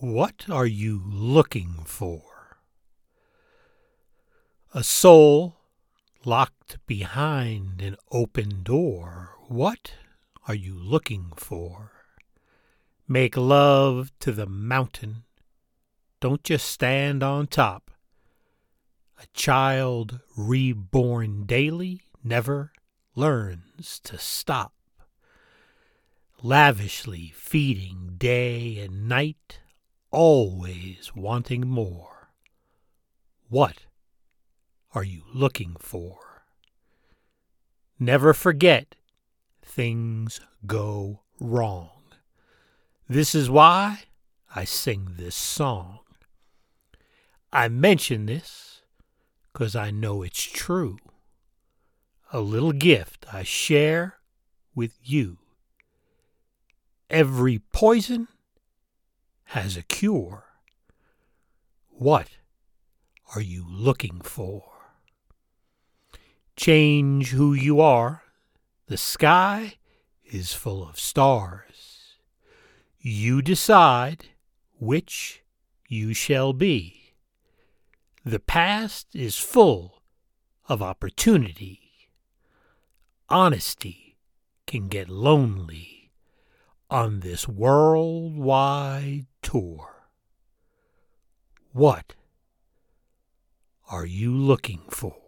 What are you looking for? A soul locked behind an open door. What are you looking for? Make love to the mountain. Don't just stand on top. A child reborn daily never learns to stop. Lavishly feeding day and night, always wanting more. What are you looking for? Never forget things go wrong. This is why I sing this song. I mention this 'cause I know it's true. A little gift I share with you. Every poison has a cure. What are you looking for? Change who you are. The sky is full of stars. You decide which you shall be. The past is full of opportunity. Honesty can get lonely on this worldwide tour. What are you looking for?